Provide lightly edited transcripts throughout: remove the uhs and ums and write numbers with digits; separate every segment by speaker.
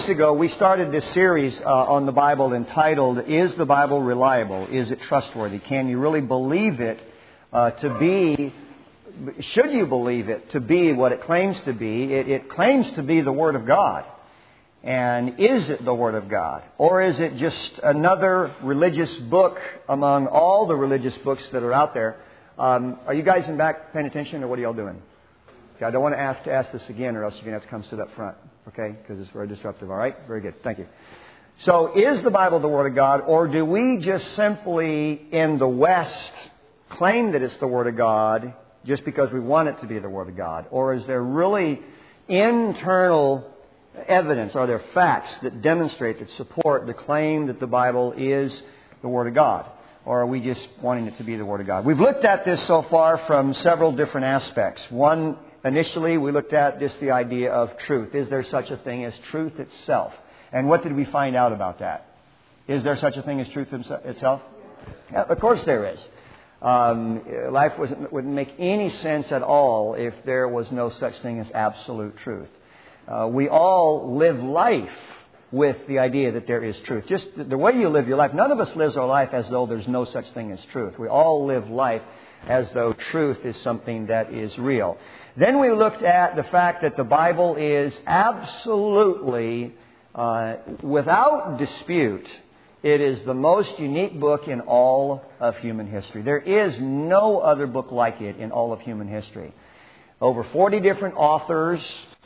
Speaker 1: weeks ago, we started this series on the Bible entitled, Is the Bible Reliable? Is it trustworthy? Can you really believe it to be, should you believe it to be what it claims to be? It claims to be the Word of God. And is it the Word of God? Or is it just another religious book among all the religious books that are out there? Are you guys in back paying attention, or what are y'all doing? Okay, I don't want to ask this again, or else you're going to have to come sit up front. Okay? Because it's very disruptive. All right? Very good. Thank you. So, is the Bible the Word of God, or do we just simply, in the West, claim that it's the Word of God just because we want it to be the Word of God? Or is there really internal evidence? Are there facts that demonstrate, that support the claim that the Bible is the Word of God? Or are we just wanting it to be the Word of God? We've looked at this so far from several different aspects. One, initially, we looked at just the idea of truth. Is there such a thing as truth itself? And what did we find out about that? Is there such a thing as truth itself? Yeah, of course there is. Life wouldn't make any sense at all if there was no such thing as absolute truth. We all live life with the idea that there is truth. Just the way you live your life, none of us lives our life as though there's no such thing as truth. We all live life as though truth is something that is real. Then we looked at the fact that the Bible is absolutely, without dispute, it is the most unique book in all of human history. There is no other book like it in all of human history. Over 40 different authors,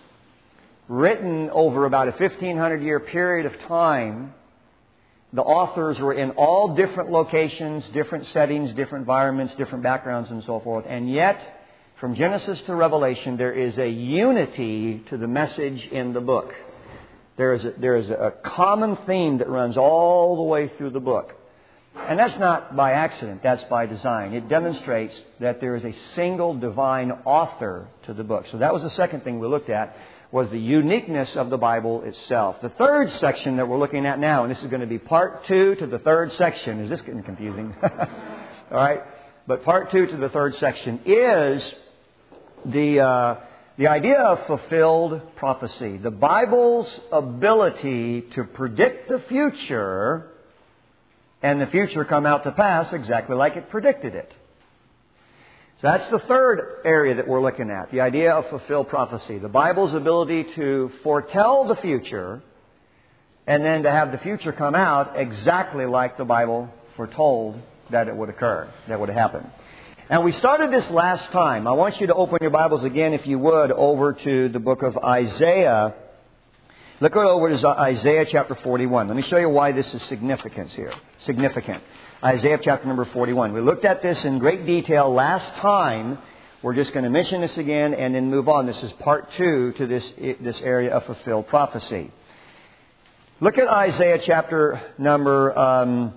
Speaker 1: written over about a 1,500-year period of time. The authors were in all different locations, different settings, different environments, different backgrounds, and so forth. And yet, from Genesis to Revelation, there is a unity to the message in the book. There is a common theme that runs all the way through the book. And that's not by accident, that's by design. It demonstrates that there is a single divine author to the book. So that was the second thing we looked at, was the uniqueness of the Bible itself. The third section that we're looking at now, and this is going to be part 2 to the third section. Is this getting confusing? All right. But part 2 to the third section is the idea of fulfilled prophecy. The Bible's ability to predict the future, and the future come out to pass exactly like it predicted it. So that's the third area that we're looking at, the idea of fulfilled prophecy. The Bible's ability to foretell the future and then to have the future come out exactly like the Bible foretold that it would occur, that would happen. And we started this last time. I want you to open your Bibles again, if you would, over to the book of Isaiah. Look over to Isaiah chapter 41. Let me show you why this is significant here. Isaiah chapter number 41. We looked at this in great detail last time. We're just going to mention this again and then move on. This is part 2 to this area of fulfilled prophecy. Look at Isaiah chapter number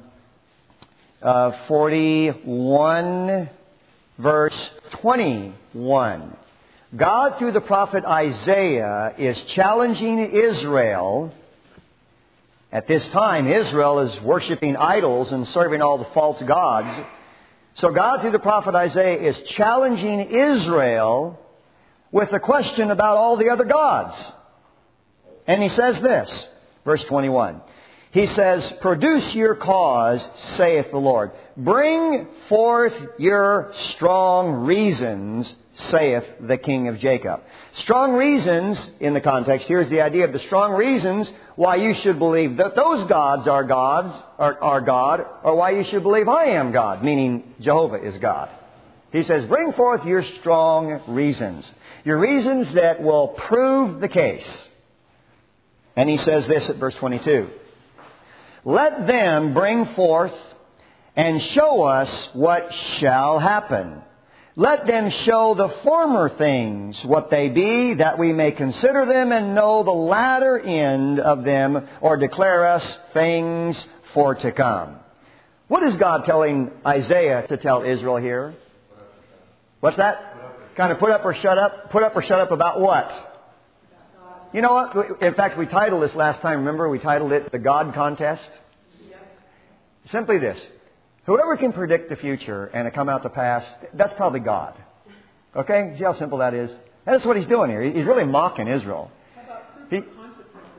Speaker 1: 41, verse 21. God, through the prophet Isaiah, is challenging Israel. At this time, Israel is worshiping idols and serving all the false gods. So God, through the prophet Isaiah, is challenging Israel with a question about all the other gods. And he says this, verse 21. He says, "Produce your cause, saith the Lord. Bring forth your strong reasons, saith the King of Jacob." Strong reasons, in the context here, is the idea of the strong reasons why you should believe that those gods are God, or why you should believe I am God, meaning Jehovah is God. He says, bring forth your strong reasons. Your reasons that will prove the case. And he says this at verse 22. "Let them bring forth and show us what shall happen. Let them show the former things what they be, that we may consider them and know the latter end of them, or declare us things for to come." What is God telling Isaiah to tell Israel here? What's that? Kind of put up or shut up? Put up or shut up about what? You know what? In fact, we titled this last time. Remember, we titled it The God Contest? Simply this. Whoever can predict the future and it come out to pass, that's probably God. Okay? See how simple that is? And that's what he's doing here. He's really mocking Israel.
Speaker 2: How about proof of consequences?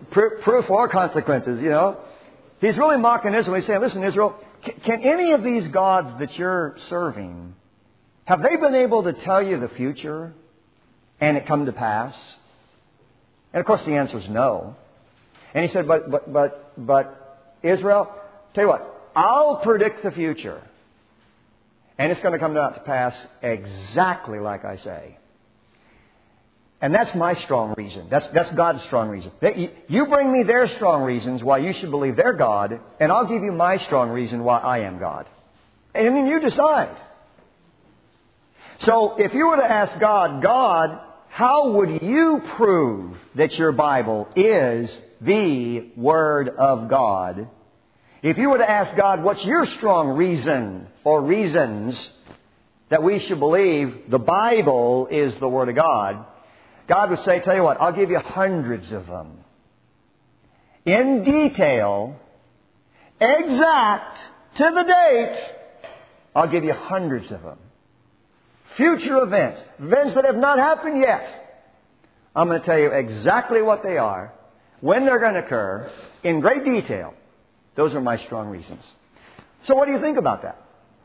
Speaker 1: proof or consequences, you know. He's really mocking Israel. He's saying, listen, Israel, can any of these gods that you're serving, have they been able to tell you the future and it come to pass? And of course the answer is no. And he said, but Israel, tell you what, I'll predict the future. And it's going to come to pass exactly like I say. And that's my strong reason. That's God's strong reason. You bring me their strong reasons why you should believe they're God, and I'll give you my strong reason why I am God. And then you decide. So if you were to ask God, how would you prove that your Bible is the Word of God? If you were to ask God, what's your strong reason or reasons that we should believe the Bible is the Word of God? God would say, tell you what, I'll give you hundreds of them. In detail, exact, to the date, I'll give you hundreds of them. Future events, events that have not happened yet. I'm going to tell you exactly what they are, when they're going to occur, in great detail. Those are my strong reasons. So what do you think about that?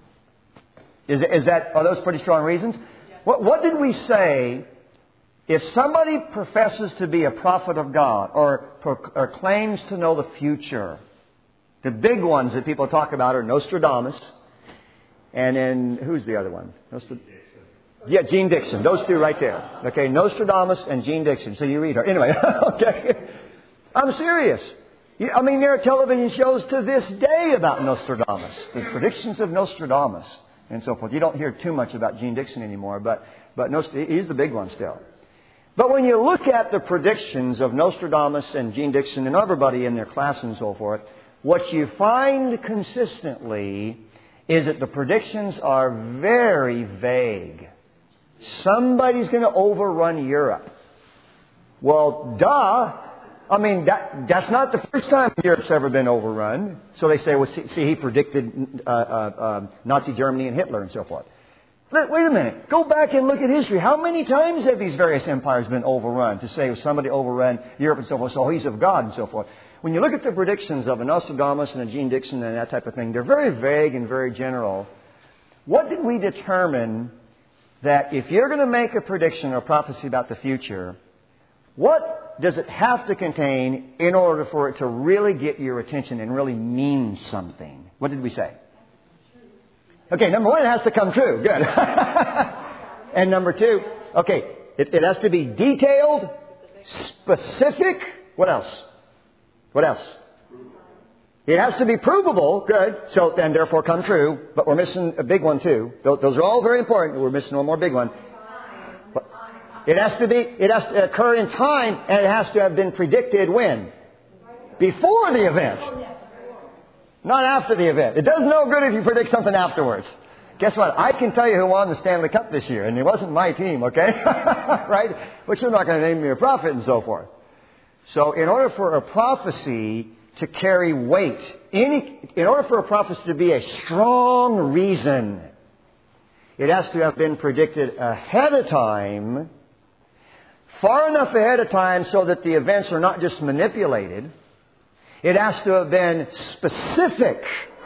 Speaker 1: Are those pretty strong reasons? What did we say? If somebody professes to be a prophet of God or claims to know the future, the big ones that people talk about are Nostradamus and then, who's the other one? Jeane Dixon. Those two right there. Okay, Nostradamus and Jeane Dixon. So you read her. Anyway, okay. I'm serious. I mean, there are television shows to this day about Nostradamus. The predictions of Nostradamus and so forth. You don't hear too much about Jeane Dixon anymore, but he's the big one still. But when you look at the predictions of Nostradamus and Jeane Dixon and everybody in their class and so forth, what you find consistently is that the predictions are very vague. Somebody's going to overrun Europe. Well, duh. I mean, that's not the first time Europe's ever been overrun. So they say, well, see he predicted Nazi Germany and Hitler and so forth. Wait a minute. Go back and look at history. How many times have these various empires been overrun? To say somebody overran Europe and so forth, so he's of God and so forth. When you look at the predictions of a Nostradamus and a Jeane Dixon and that type of thing, they're very vague and very general. What did we determine that if you're going to make a prediction or prophecy about the future, what does it have to contain in order for it to really get your attention and really mean something? What did we say? Okay, number one, it has to come true. Good. And number two, okay, it has to be detailed, specific. What else? What else? It has to be provable. Good. So then, therefore, come true. But we're missing a big one too. Those are all very important. We're missing one more big one. It has to occur in time, and it has to have been predicted when? Before the event. Not after the event. It does no good if you predict something afterwards. Guess what? I can tell you who won the Stanley Cup this year, and it wasn't my team, okay? Right? But you're not going to name me a prophet and so forth. So in order for a prophecy to carry weight, in order for a prophecy to be a strong reason, it has to have been predicted ahead of time, far enough ahead of time so that the events are not just manipulated. It has to have been specific,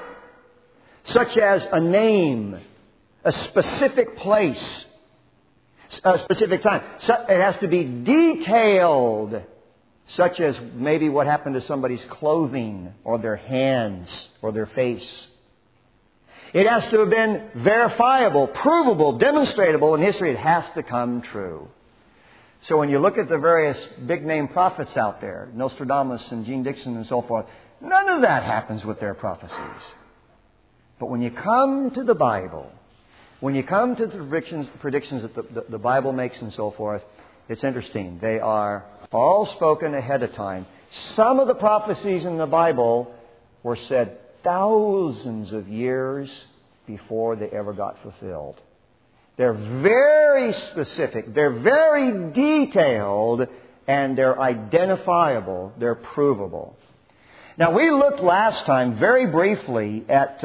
Speaker 1: such as a name, a specific place, a specific time. It has to be detailed, such as maybe what happened to somebody's clothing or their hands or their face. It has to have been verifiable, provable, demonstratable in history. It has to come true. So when you look at the various big-name prophets out there, Nostradamus and Jeane Dixon and so forth, none of that happens with their prophecies. But when you come to the Bible, when you come to the predictions that the Bible makes and so forth, it's interesting. They are all spoken ahead of time. Some of the prophecies in the Bible were said thousands of years before they ever got fulfilled. They're very specific, they're very detailed, and they're identifiable, they're provable. Now, we looked last time very briefly at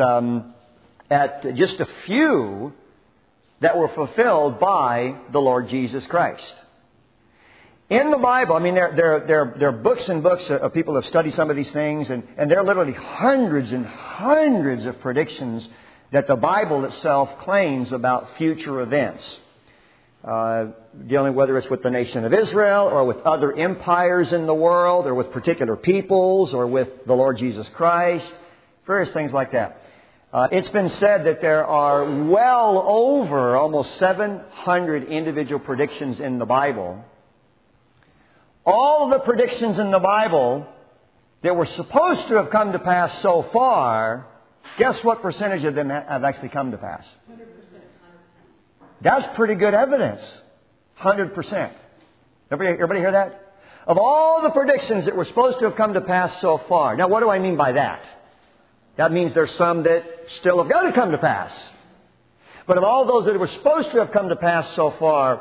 Speaker 1: just a few that were fulfilled by the Lord Jesus Christ. In the Bible, I mean, there are books and books of people who have studied some of these things, and there are literally hundreds and hundreds of predictions that the Bible itself claims about future events. Dealing whether it's with the nation of Israel or with other empires in the world or with particular peoples or with the Lord Jesus Christ, various things like that. It's been said that there are well over almost 700 individual predictions in the Bible. All of the predictions in the Bible that were supposed to have come to pass so far, guess what percentage of them have actually come to pass? 100%. That's pretty good evidence. 100%. Everybody hear that? Of all the predictions that were supposed to have come to pass so far. Now, what do I mean by that? That means there's some that still have got to come to pass. But of all those that were supposed to have come to pass so far,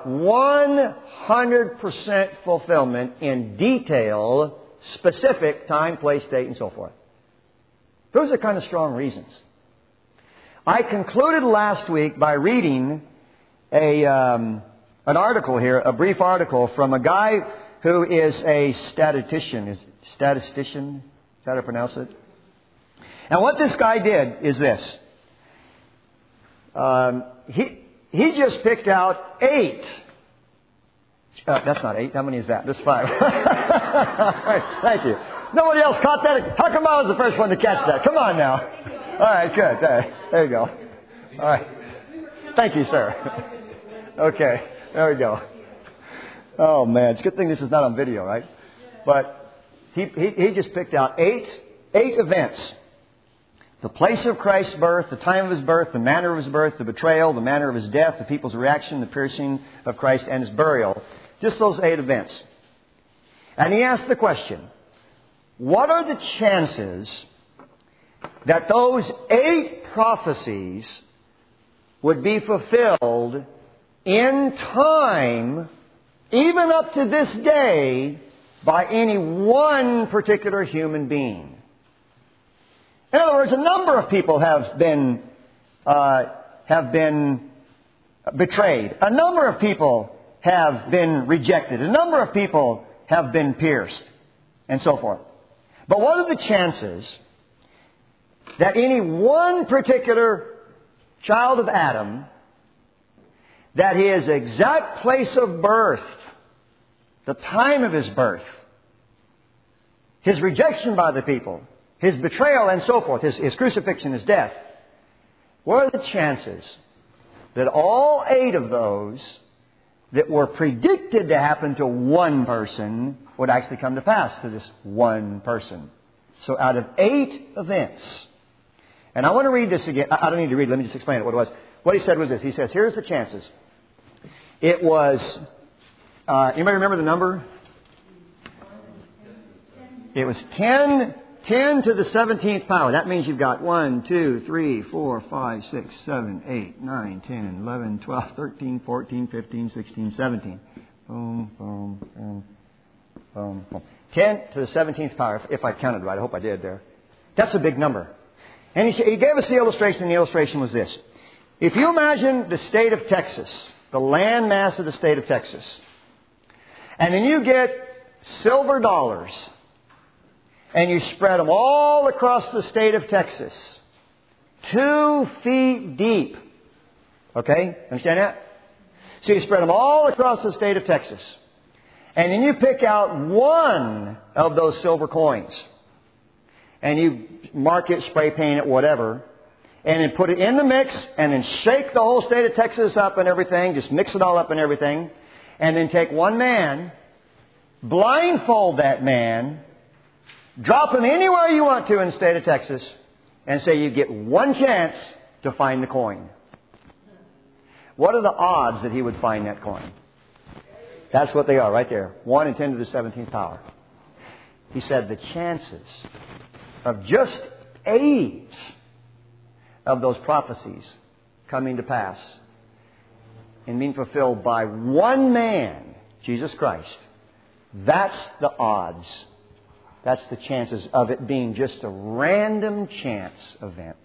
Speaker 1: 100% fulfillment in detail, specific time, place, date, and so forth. Those are kind of strong reasons. I concluded last week by reading an article here, a brief article from a guy who is a statistician. Statistician? Is that how to pronounce it? And what this guy did is this. He just picked out 8. That's not 8. How many is that? That's 5. Right, thank you. Nobody else caught that? How come I was the first one to catch that? Come on now. All right, good. There you go. All right. Thank you, sir. Okay, there we go. Oh, man. It's a good thing this is not on video, right? But he just picked out 8 events. The place of Christ's birth, the time of His birth, the manner of His birth, the betrayal, the manner of His death, the people's reaction, the piercing of Christ, and His burial. Just those 8 events. And he asked the question, what are the chances that those 8 prophecies would be fulfilled in time, even up to this day, by any one particular human being? In other words, a number of people have been betrayed. A number of people have been rejected. A number of people have been pierced, and so forth. But what are the chances that any one particular child of Adam, that his exact place of birth, the time of his birth, his rejection by the people, his betrayal and so forth, his crucifixion, his death, what are the chances that all 8 of those that were predicted to happen to one person would actually come to pass to this one person? So out of 8 events, and I want to read this again. I don't need to read. Let me just explain it. What it was. What he said was this. He says, here's the chances. It was, anybody remember the number? It was 10 to the 17th power. That means you've got 1, 2, 3, 4, 5, 6, 7, 8, 9, 10, 11, 12, 13, 14, 15, 16, 17. Boom, boom, boom, boom, boom. 10 to the 17th power, if I counted right. I hope I did there. That's a big number. And he gave us the illustration, and the illustration was this. If you imagine the state of Texas, the land mass of the state of Texas, and then you get silver dollars, and you spread them all across the state of Texas, 2 feet deep. Okay? Understand that? So you spread them all across the state of Texas. And then you pick out one of those silver coins. And you mark it, spray paint it, whatever. And then put it in the mix, and then shake the whole state of Texas up and everything. Just mix it all up and everything. And then take one man, blindfold that man, drop him anywhere you want to in the state of Texas, and say you get one chance to find the coin. What are the odds that he would find that coin? That's what they are right there. 1 in 10 to the 17th power. He said the chances of just 8 of those prophecies coming to pass and being fulfilled by one man, Jesus Christ, that's the odds. That's the chances of it being just a random chance event.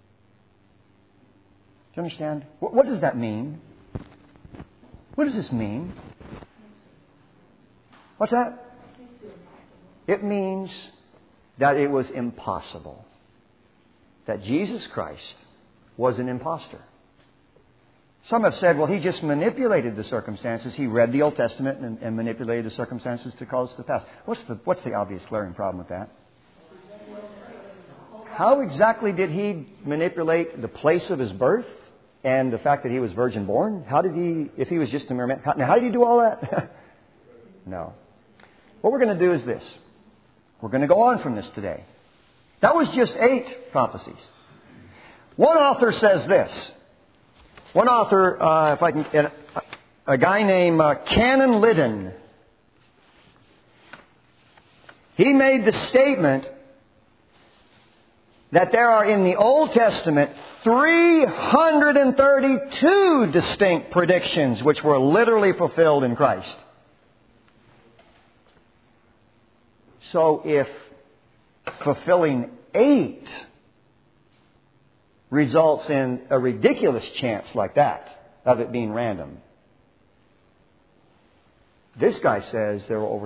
Speaker 1: Do you understand? What does that mean? What does this mean? What's that? It means that it was impossible. That Jesus Christ was an imposter. Some have said, well, he just manipulated the circumstances. He read the Old Testament and manipulated the circumstances to cause the past. What's the obvious glaring problem with that? How exactly did he manipulate the place of his birth and the fact that he was virgin born? How did he, if he was just a mere man, how did he do all that? No. What we're going to do is this. We're going to go on from this today. That was just 8 prophecies. One author says this. One author, a guy named Canon Liddon, he made the statement that there are in the Old Testament 332 distinct predictions which were literally fulfilled in Christ. So if fulfilling 8 results in a ridiculous chance like that of it being random, this guy says there were over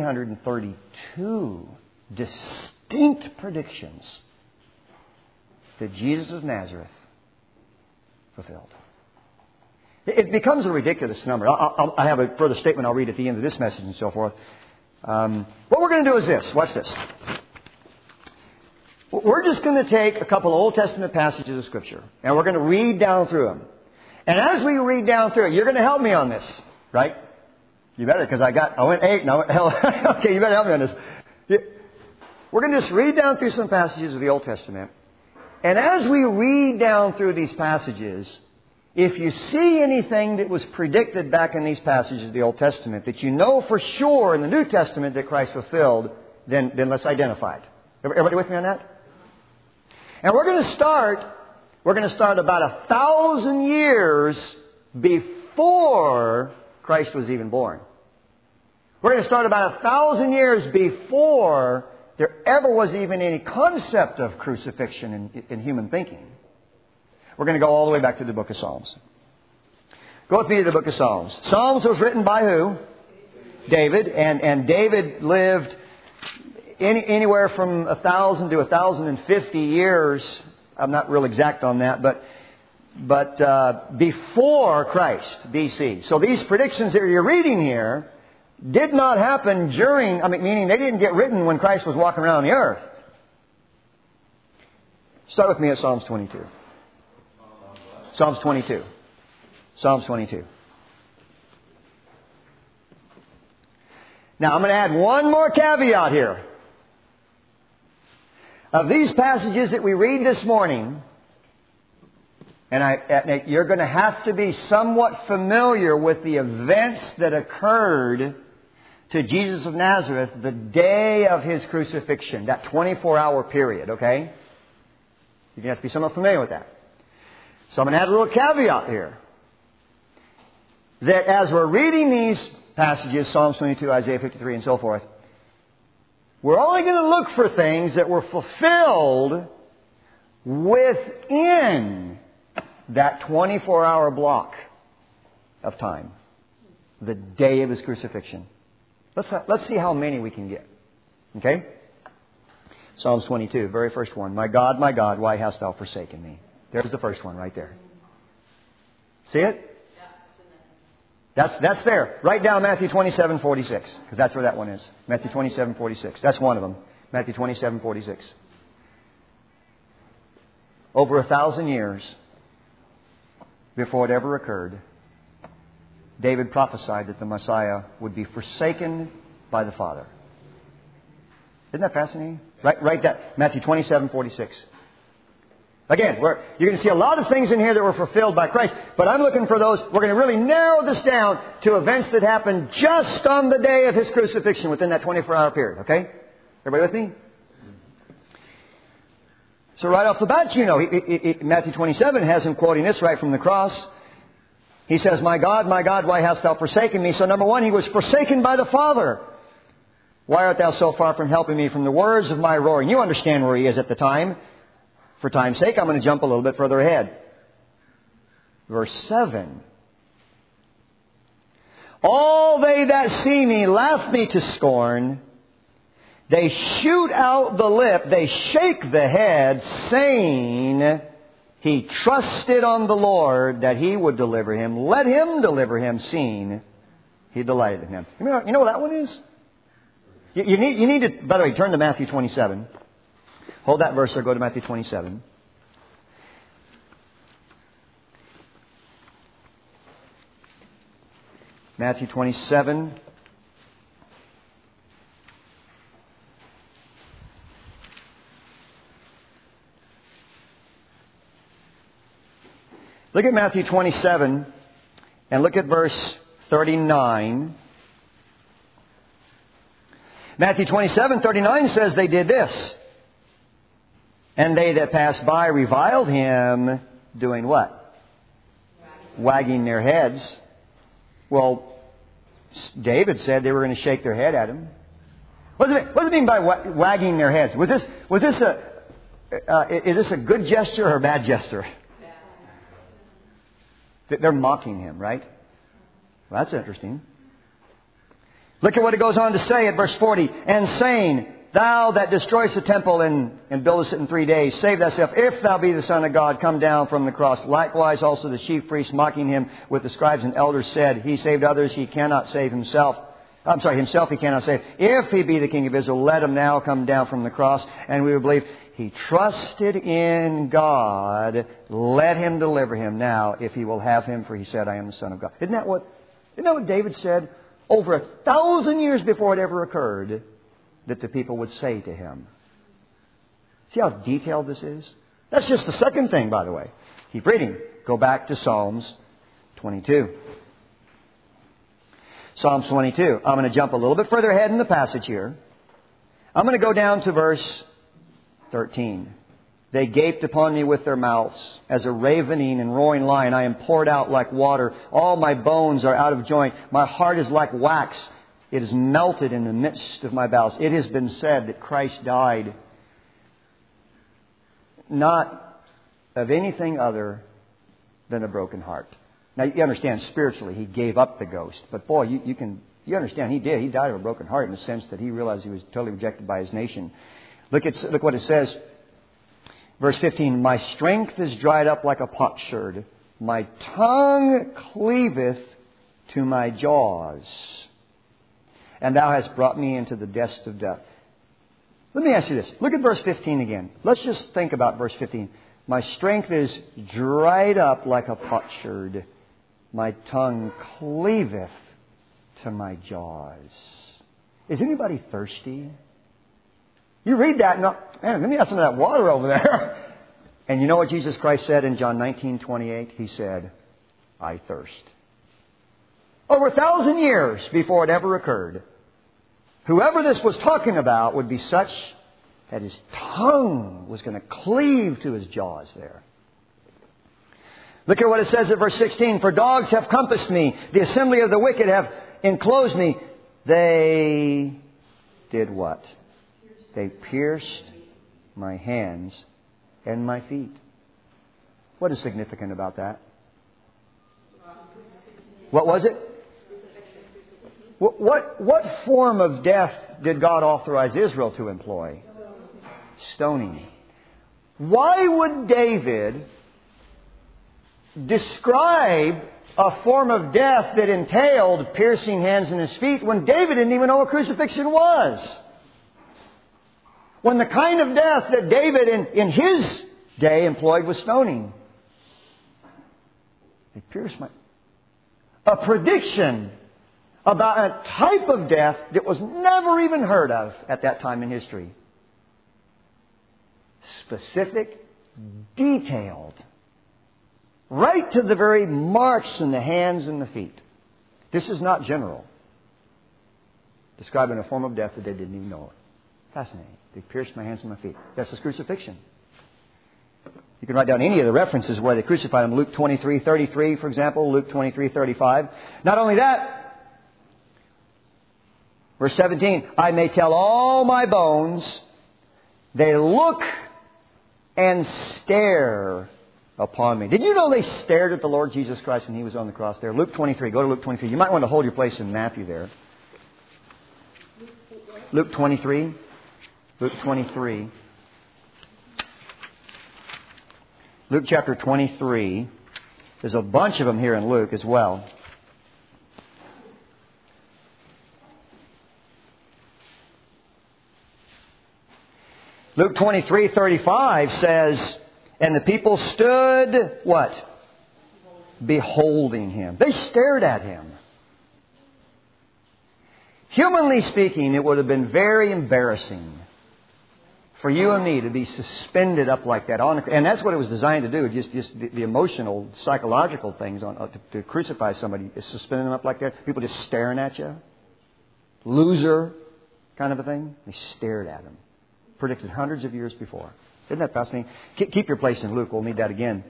Speaker 1: 332 distinct predictions that Jesus of Nazareth fulfilled. It becomes a ridiculous number. I have a further statement I'll read at the end of this message and so forth. What we're going to do is this. Watch this. We're just going to take a couple of Old Testament passages of Scripture, and we're going to read down through them. And as we read down through it, you're going to help me on this, right? You better, because I went 8, and I went, okay, you better help me on this. We're going to just read down through some passages of the Old Testament. And as we read down through these passages, if you see anything that was predicted back in these passages of the Old Testament that you know for sure in the New Testament that Christ fulfilled, then let's identify it. Everybody with me on that? And we're going to start about 1,000 years before Christ was even born. We're going to start about 1,000 years before there ever was even any concept of crucifixion in human thinking. We're going to go all the way back to the book of Psalms. Go with me to the book of Psalms. Psalms was written by who? David. And David lived anywhere from 1,000 to 1,050 years. I'm not real exact on that, but before Christ, BC. So these predictions that you're reading here did not happen meaning they didn't get written when Christ was walking around the earth. Start with me at Psalms 22. Psalms 22. Psalms 22. Now I'm going to add one more caveat here. Of these passages that we read this morning, and you're going to have to be somewhat familiar with the events that occurred to Jesus of Nazareth the day of His crucifixion, that 24-hour period, okay? You're going to have to be somewhat familiar with that. So I'm going to add a little caveat here. That as we're reading these passages, Psalms 22, Isaiah 53, and so forth, we're only going to look for things that were fulfilled within that 24-hour block of time, the day of His crucifixion. Let's see how many we can get. Okay? Psalms 22, very first one. My God, why hast thou forsaken me? There's the first one right there. See it? That's there. Write down Matthew 27:46, because that's where that one is. Matthew 27:46. That's one of them. Matthew 27:46. Over 1,000 years before it ever occurred, David prophesied that the Messiah would be forsaken by the Father. Isn't that fascinating? Write that. Matthew 27:46. Again, you're going to see a lot of things in here that were fulfilled by Christ, but I'm looking for those. We're going to really narrow this down to events that happened just on the day of His crucifixion within that 24-hour period. Okay? Everybody with me? So right off the bat, you know, Matthew 27 has Him quoting this right from the cross. He says, my God, why hast thou forsaken me? So number one, He was forsaken by the Father. Why art thou so far from helping me from the words of my roaring? You understand where He is at the time. For time's sake, I'm going to jump a little bit further ahead. Verse 7. All they that see me laugh me to scorn. They shoot out the lip, they shake the head, saying, he trusted on the Lord that He would deliver him. Let Him deliver him, seeing He delighted in him. You know what that one is? You need to, by the way, turn to Matthew 27. Hold that verse or go to Matthew 27. Matthew 27. Look at Matthew 27 and look at verse 39. Matthew 27:39 says they did this. And they that passed by reviled Him, doing what? Wagging their heads. Well, David said they were going to shake their head at Him. What does it mean by wagging their heads? Is this a good gesture or a bad gesture? They're mocking Him, right? Well, that's interesting. Look at what it goes on to say at verse 40. And saying, thou that destroyest the temple and buildest it in 3 days, save thyself. If thou be the Son of God, come down from the cross. Likewise also the chief priests mocking Him with the scribes and elders said, he saved others, he cannot save himself. Himself he cannot save. If he be the King of Israel, let him now come down from the cross. And we will believe he trusted in God. Let Him deliver him now, if He will have him, for He said, I am the Son of God. Isn't that what David said over 1,000 years before it ever occurred that the people would say to him? See how detailed this is? That's just the second thing, by the way. Keep reading. Go back to Psalms 22. Psalms 22. I'm going to jump a little bit further ahead in the passage here. I'm going to go down to verse 13. They gaped upon me with their mouths. As a ravening and roaring lion, I am poured out like water. All my bones are out of joint. My heart is like wax. It is melted in the midst of my bowels. It has been said that Christ died not of anything other than a broken heart. Now, you understand, spiritually, He gave up the ghost. But boy, you understand, He did. He died of a broken heart in the sense that He realized He was totally rejected by His nation. Look what it says. Verse 15, my strength is dried up like a potsherd. My tongue cleaveth to my jaws. And thou hast brought me into the depths of death. Let me ask you this. Look at verse 15 again. Let's just think about verse 15. My strength is dried up like a potsherd. My tongue cleaveth to my jaws. Is anybody thirsty? You read that and, man, let me have some of that water over there. And you know what Jesus Christ said in John 19:28? He said, I thirst. Over 1,000 years before it ever occurred, whoever this was talking about would be such that his tongue was going to cleave to his jaws there. Look at what it says at verse 16. For dogs have compassed me. The assembly of the wicked have enclosed me. They did what? They pierced my hands and my feet. What is significant about that? What was it? What form of death did God authorize Israel to employ? Stoning. Why would David describe a form of death that entailed piercing hands and his feet when David didn't even know what crucifixion was? When the kind of death that David in his day employed was stoning. They pierced my... A prediction about a type of death that was never even heard of at that time in history. Specific, detailed, right to the very marks in the hands and the feet. This is not general. Describing a form of death that they didn't even know it. Fascinating. They pierced my hands and my feet. That's the crucifixion. You can write down any of the references where they crucified him. Luke 23:33, for example. Luke 23:35. Not only that, verse 17, I may tell all my bones, they look and stare upon me. Did you know they stared at the Lord Jesus Christ when He was on the cross there? Luke 23. Go to Luke 23. You might want to hold your place in Matthew there. Luke 23. Luke 23. Luke chapter 23. There's a bunch of them here in Luke as well. Luke 23:35 says, and the people stood, what? Beholding Him. They stared at Him. Humanly speaking, it would have been very embarrassing for you and me to be suspended up like that. And that's what it was designed to do, just the emotional, psychological things to crucify somebody, is suspending them up like that. People just staring at you. Loser kind of a thing. They stared at Him. Predicted hundreds of years before. Isn't that fascinating? Keep your place in Luke. We'll need that again.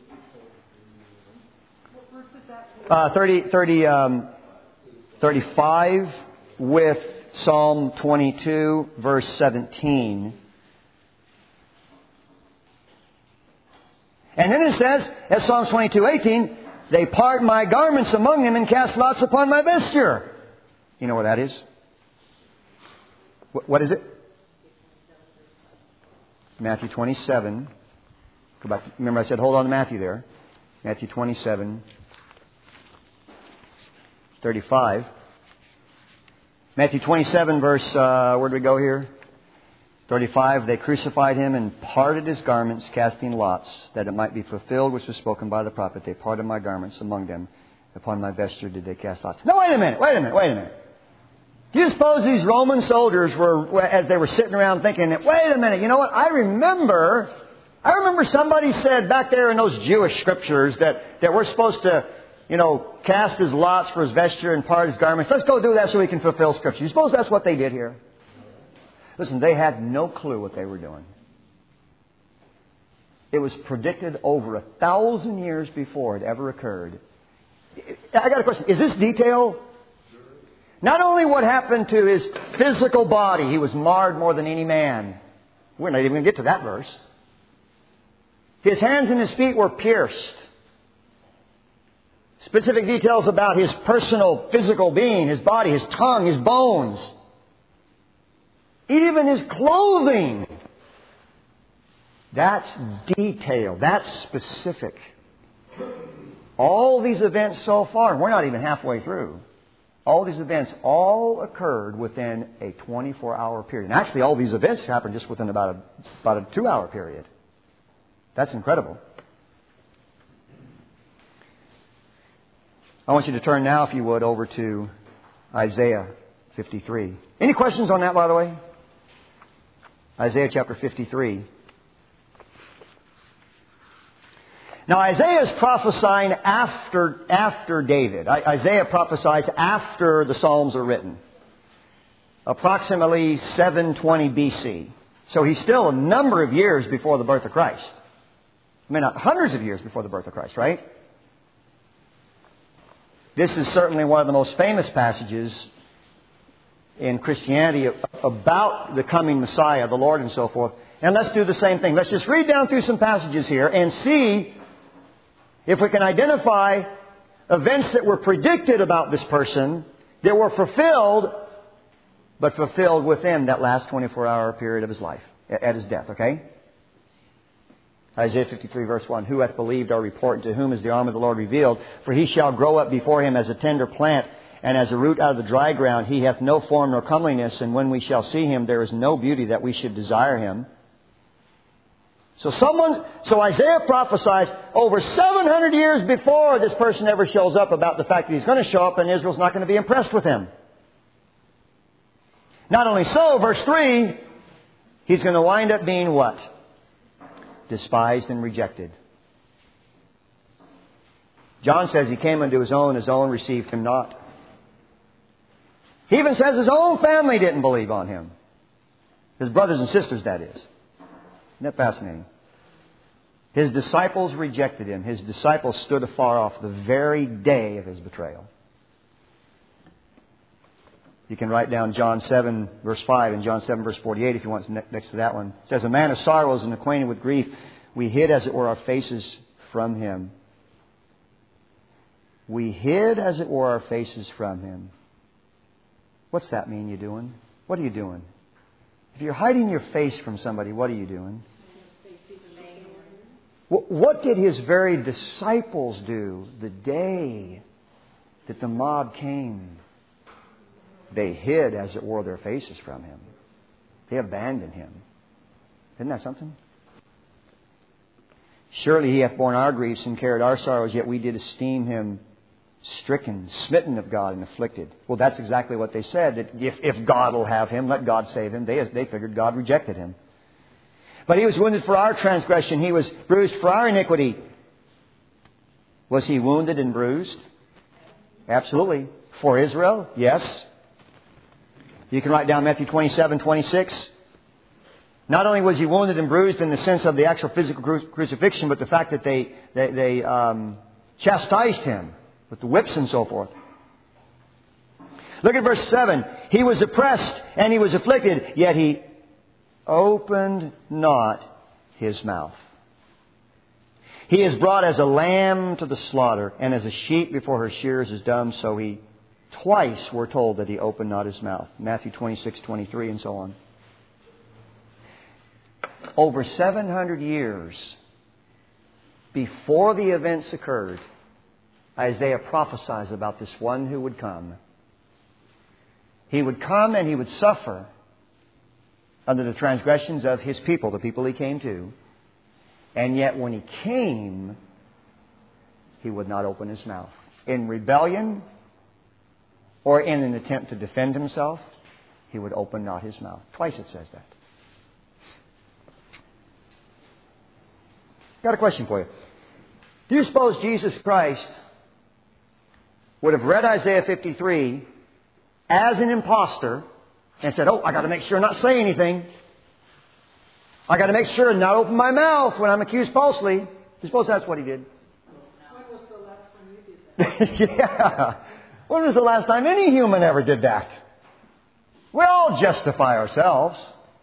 Speaker 1: 35 with Psalm 22, verse 17. And then it says, as Psalm 22:18, they part my garments among them and cast lots upon my vesture. You know where that is? What is it? Matthew 27. Go back. Remember I said hold on to Matthew there. Matthew 27, 35. Matthew 27, verse, where do we go here? 35, they crucified Him and parted His garments, casting lots, that it might be fulfilled which was spoken by the prophet. They parted my garments among them. Upon my vesture did they cast lots. Now wait a minute. Do you suppose these Roman soldiers were, as they were sitting around thinking, wait a minute, you know what? I remember somebody said back there in those Jewish scriptures that we're supposed to, cast his lots for his vesture and part his garments. Let's go do that so we can fulfill Scripture. You suppose that's what they did here? Listen, they had no clue what they were doing. It was predicted over 1,000 years before it ever occurred. I got a question. Is this detail? Not only what happened to His physical body, He was marred more than any man. We're not even going to get to that verse. His hands and His feet were pierced. Specific details about His personal physical being, His body, His tongue, His bones. Even His clothing. That's detailed. That's specific. All these events so far, and we're not even halfway through. All these events all occurred within a 24-hour period. And actually, all these events happened just within about a 2-hour period. That's incredible. I want you to turn now, if you would, over to Isaiah 53. Any questions on that, by the way? Isaiah chapter 53. Now, Isaiah is prophesying after David. Isaiah prophesies after the Psalms are written. Approximately 720 BC. So he's still a number of years before the birth of Christ. I mean, hundreds of years before the birth of Christ, right? This is certainly one of the most famous passages in Christianity about the coming Messiah, the Lord, and so forth. And let's do the same thing. Let's just read down through some passages here and see if we can identify events that were predicted about this person that were fulfilled, but fulfilled within that last 24-hour period of his life, at his death, okay? Isaiah 53 verse 1, who hath believed our report, and to whom is the arm of the Lord revealed? For He shall grow up before Him as a tender plant, and as a root out of the dry ground. He hath no form nor comeliness, and when we shall see Him, there is no beauty that we should desire Him. So Isaiah prophesies over 700 years before this person ever shows up about the fact that he's going to show up and Israel's not going to be impressed with him. Not only so, verse 3, he's going to wind up being what? Despised and rejected. John says He came unto His own received Him not. He even says His own family didn't believe on Him. His brothers and sisters, that is. Isn't that fascinating? His disciples rejected Him. His disciples stood afar off the very day of His betrayal. You can write down John 7, verse 5 and John 7, verse 48 if you want next to that one. It says, a man of sorrows and acquainted with grief, we hid as it were our faces from Him. We hid, as it were, our faces from Him. What's that mean you doing? What are you doing? If you're hiding your face from somebody, what are you doing? What did His very disciples do the day that the mob came? They hid, as it were, their faces from Him. They abandoned Him. Isn't that something? Surely He hath borne our griefs and carried our sorrows, yet we did esteem Him stricken, smitten of God, and afflicted. Well, that's exactly what they said. That if God will have Him, let God save Him. They figured God rejected Him. But He was wounded for our transgression. He was bruised for our iniquity. Was He wounded and bruised? Absolutely. For Israel? Yes. You can write down Matthew 27:26. Not only was He wounded and bruised in the sense of the actual physical crucifixion, but the fact that they chastised Him with the whips and so forth. Look at verse 7. He was oppressed and He was afflicted, yet He opened not His mouth. He is brought as a lamb to the slaughter, and as a sheep before her shearers is dumb, so He twice we're told that He opened not His mouth. Matthew 26:23 and so on. Over 700 years before the events occurred, Isaiah prophesies about this one who would come. He would come and He would suffer under the transgressions of His people, the people He came to. And yet when He came, He would not open His mouth. In rebellion or in an attempt to defend Himself, He would open not His mouth. Twice it says that. Got a question for you. Do you suppose Jesus Christ would have read Isaiah 53 as an impostor and said, I got to make sure not say anything. I got to make sure not open my mouth when I'm accused falsely. Do you suppose that's what He did?
Speaker 2: When was the last time you did that?
Speaker 1: Yeah. When was the last time any human ever did that? We all justify ourselves.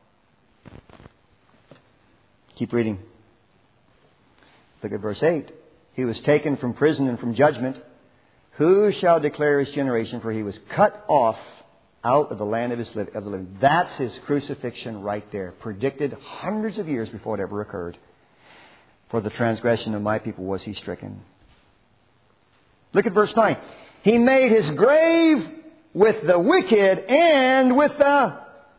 Speaker 1: Keep reading. Look at verse 8. He was taken from prison and from judgment. Who shall declare His generation? For He was cut off out of the land of the living. That's His crucifixion right there. Predicted hundreds of years before it ever occurred. For the transgression of my people was He stricken. Look at verse 9. He made His grave with the wicked and with the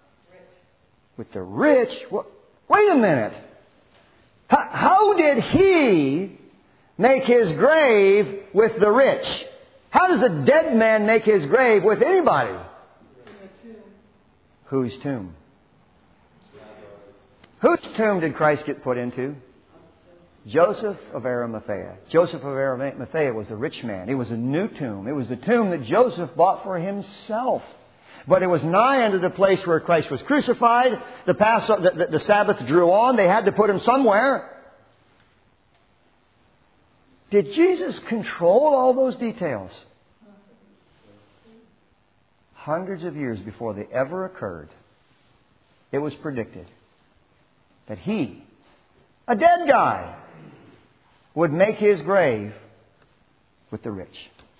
Speaker 1: rich. Wait a minute. How did He make His grave with the rich? How does a dead man make his grave with anybody? Whose tomb? Whose tomb did Christ get put into? Joseph of Arimathea. Joseph of Arimathea was a rich man. It was a new tomb. It was the tomb that Joseph bought for himself. But it was nigh unto the place where Christ was crucified. The Sabbath drew on. They had to put Him somewhere. Did Jesus control all those details? Hundreds of years before they ever occurred, it was predicted that He, a dead guy, would make His grave with the rich.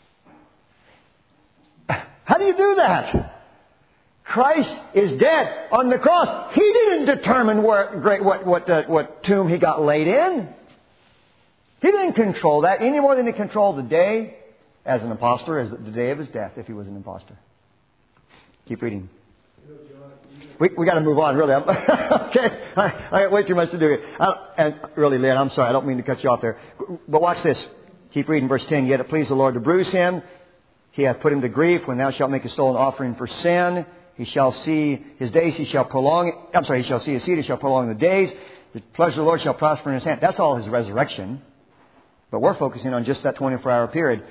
Speaker 1: How do you do that? Christ is dead on the cross. He didn't determine what tomb He got laid in. He didn't control that any more than He controlled the day as an impostor, as the day of His death, if He was an impostor. Keep reading. We got to move on, really. Okay, I got way too much to do here. And really, Lynn, I'm sorry. I don't mean to cut you off there. But watch this. Keep reading verse 10. Yet it pleased the Lord to bruise Him. He hath put Him to grief. When thou shalt make His soul an offering for sin, He shall see His days. He shall prolong. He shall see His seed. He shall prolong the days. The pleasure of the Lord shall prosper in His hand. That's all His resurrection. But we're focusing on just that 24-hour period.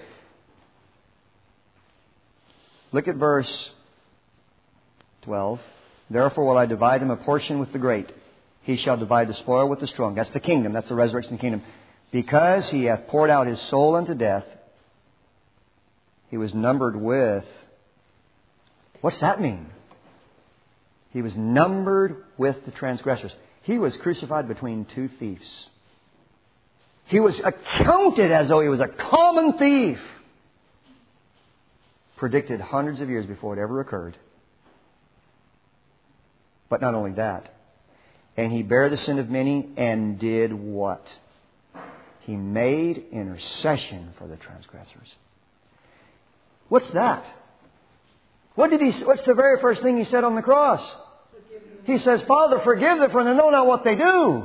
Speaker 1: Look at verse 12. Therefore will I divide Him a portion with the great. He shall divide the spoil with the strong. That's the kingdom. That's the resurrection kingdom. Because He hath poured out His soul unto death, He was numbered with... What's that mean? He was numbered with the transgressors. He was crucified between two thieves. He was accounted as though he was a common thief. Predicted hundreds of years before it ever occurred. But not only that. And He bare the sin of many and did what? He made intercession for the transgressors. What's that? What's the very first thing He said on the cross? He says, Father, forgive them, for they know not what they do.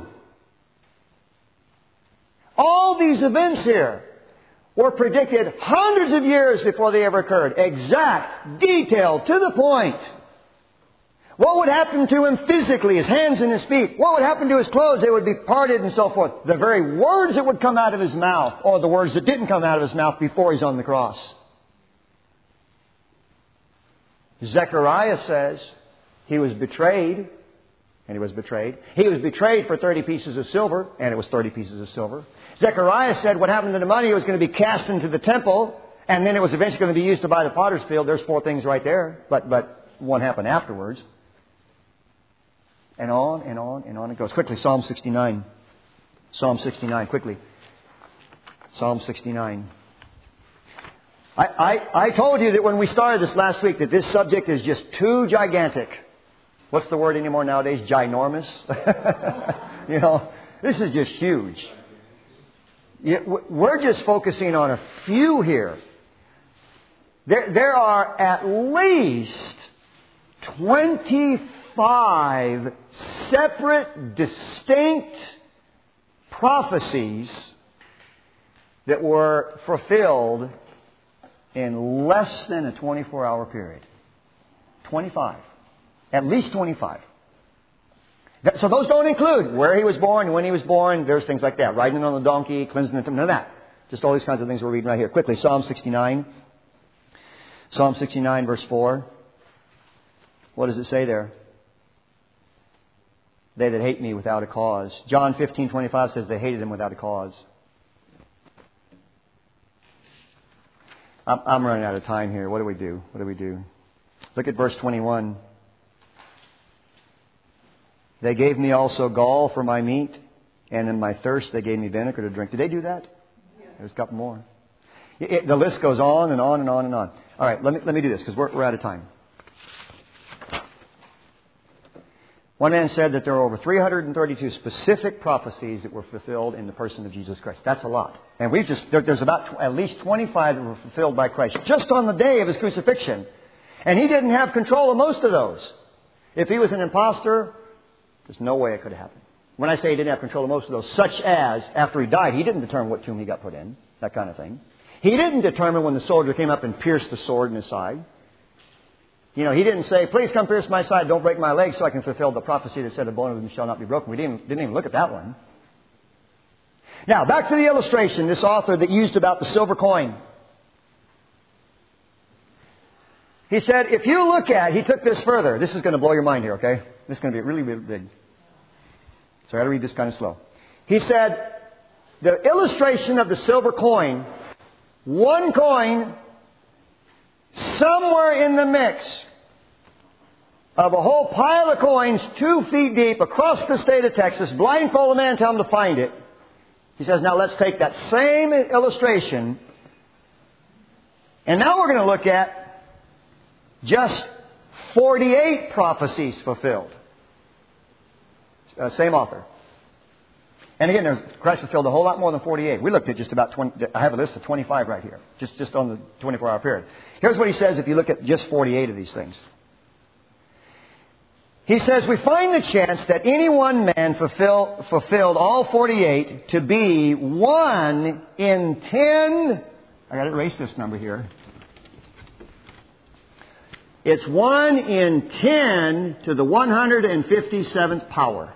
Speaker 1: All these events here were predicted hundreds of years before they ever occurred. Exact, detailed, to the point. What would happen to Him physically, His hands and His feet? What would happen to His clothes? They would be parted and so forth. The very words that would come out of His mouth, or the words that didn't come out of His mouth before He's on the cross. Zechariah says He was betrayed, and He was betrayed. He was betrayed for 30 pieces of silver, and it was 30 pieces of silver. Zechariah said what happened to the money was going to be cast into the temple, and then it was eventually going to be used to buy the potter's field. There's 4 things right there, but one happened afterwards. And on and on and on it goes. Quickly, Psalm 69. Psalm 69, quickly. Psalm 69. I told you that when we started this last week that this subject is just too gigantic. What's the word anymore nowadays? Ginormous? You know, this is just huge. We're just focusing on a few here. There are at least 25 separate, distinct prophecies that were fulfilled in less than a 24-hour period. 25. At least 25. So those don't include where He was born, when He was born. There's things like that. Riding on the donkey, cleansing the temple, none of that. Just all these kinds of things we're reading right here. Quickly, Psalm 69. Psalm 69, verse 4. What does it say there? They that hate me without a cause. John 15:25 says they hated Him without a cause. I'm running out of time here. What do we do? Look at verse 21. They gave me also gall for my meat, and in my thirst they gave me vinegar to drink. Did they do that? Yeah. There's a couple more. The list goes on and on and on and on. All right, let me do this because we're out of time. One man said that there are over 332 specific prophecies that were fulfilled in the person of Jesus Christ. That's a lot. And there's about at least 25 that were fulfilled by Christ just on the day of His crucifixion. And He didn't have control of most of those. If He was an imposter, there's no way it could have happened. When I say He didn't have control of most of those, such as after He died, He didn't determine what tomb He got put in, that kind of thing. He didn't determine when the soldier came up and pierced the sword in His side. You know, He didn't say, please come pierce my side, don't break my leg so I can fulfill the prophecy that said a bone of them shall not be broken. We didn't even look at that one. Now, back to the illustration, this author that used about the silver coin. He said, if you look at, he took this further. This is going to blow your mind here, okay? This is going to be really, really big. So I got to read this kind of slow. He said, the illustration of the silver coin, one coin, somewhere in the mix of a whole pile of coins 2 feet deep across the state of Texas, blindfold a man, tell him to find it. He says, now let's take that same illustration, and now we're going to look at just 48 prophecies fulfilled. Same author. And again, Christ fulfilled a whole lot more than 48. We looked at just about 20. I have a list of 25 right here, just on the 24-hour period. Here's what he says if you look at just 48 of these things. He says, we find the chance that any one man fulfilled all 48 to be 1 in 10. I got to erase this number here. It's 1 in 10 to the 157th power.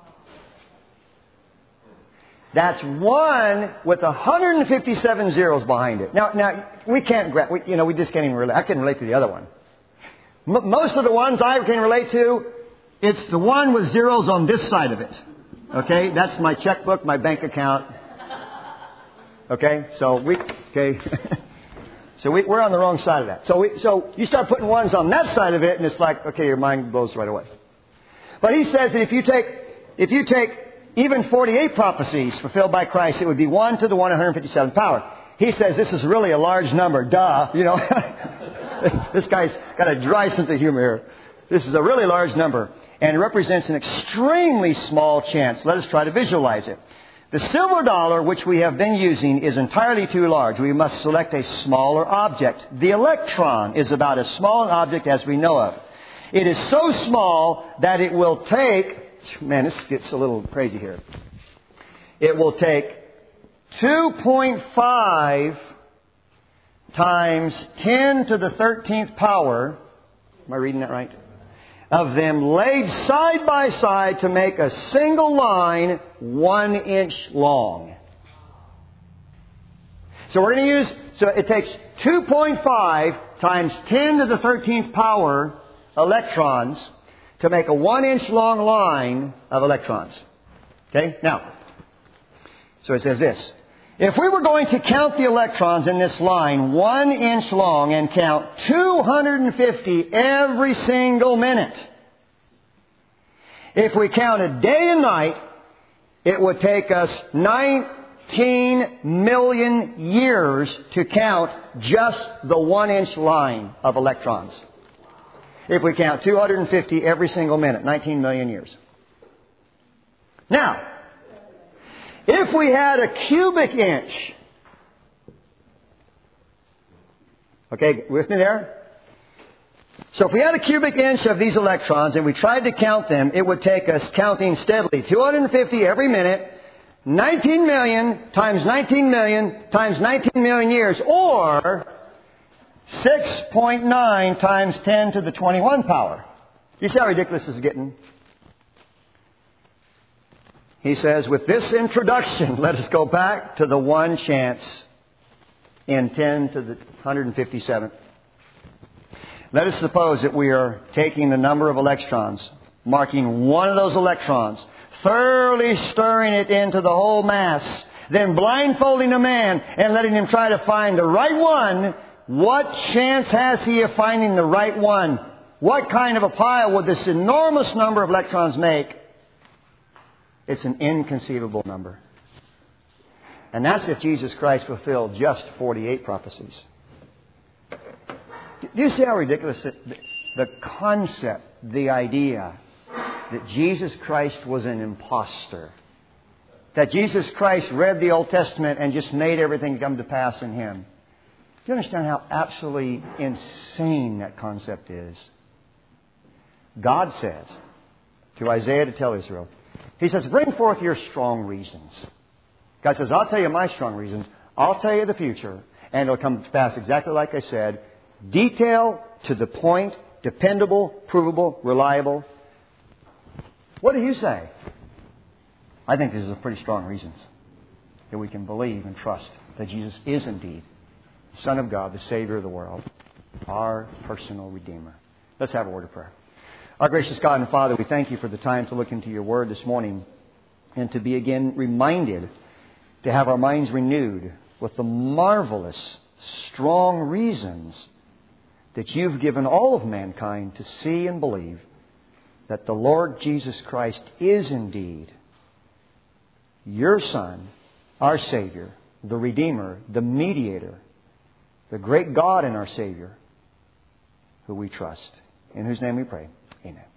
Speaker 1: That's 1 with 157 zeros behind it. Now we can't we just can't even relate. I can't relate to the other one. Most of the ones I can relate to, it's the one with zeros on this side of it. Okay, that's my checkbook, my bank account. Okay, so we're on the wrong side of that. So you start putting ones on that side of it, and it's like, okay, your mind blows right away. But he says that if you take even 48 prophecies fulfilled by Christ, it would be 1 to the 157th power. He says this is really a large number. Duh. You know, this guy's got a dry sense of humor here. This is a really large number and represents an extremely small chance. Let us try to visualize it. The silver dollar, which we have been using, is entirely too large. We must select a smaller object. The electron is about as small an object as we know of. It is so small that it will take... Man, this gets a little crazy here. It will take 2.5 times 10 to the 13th power, am I reading that right? Of them laid side by side to make a single line 1 inch long. So we're going to use, so it takes 2.5 times 10 to the 13th power electrons to make a 1 inch long line of electrons. Okay? Now, so it says this. If we were going to count the electrons in this line 1 inch long and count 250 every single minute, if we counted day and night, it would take us 19 million years to count just the 1 inch line of electrons. If we count 250 every single minute, 19 million years. Now, if we had a cubic inch, okay, with me there? So if we had a cubic inch of these electrons and we tried to count them, it would take us counting steadily 250 every minute, 19 million times 19 million times 19 million years, or 6.9 times 10 to the 21 power. You see how ridiculous this is getting? He says, with this introduction, let us go back to the one chance in 10 to the 157th. Let us suppose that we are taking the number of electrons, marking one of those electrons, thoroughly stirring it into the whole mass, then blindfolding a man and letting him try to find the right one. What chance has he of finding the right one? What kind of a pile would this enormous number of electrons make? It's an inconceivable number. And that's if Jesus Christ fulfilled just 48 prophecies. Do you see how ridiculous the concept, the idea that Jesus Christ was an imposter? That Jesus Christ read the Old Testament and just made everything come to pass in Him. Do you understand how absolutely insane that concept is? God says to Isaiah to tell Israel, He says, bring forth your strong reasons. God says, I'll tell you my strong reasons. I'll tell you the future. And it'll come to pass exactly like I said. Detail, to the point, dependable, provable, reliable. What do you say? I think these are pretty strong reasons that we can believe and trust that Jesus is indeed the Son of God, the Savior of the world, our personal Redeemer. Let's have a word of prayer. Our gracious God and Father, we thank You for the time to look into Your Word this morning and to be again reminded, to have our minds renewed with the marvelous, strong reasons that You've given all of mankind to see and believe that the Lord Jesus Christ is indeed Your Son, our Savior, the Redeemer, the Mediator, the great God and our Savior, who we trust. In whose name we pray. Amen.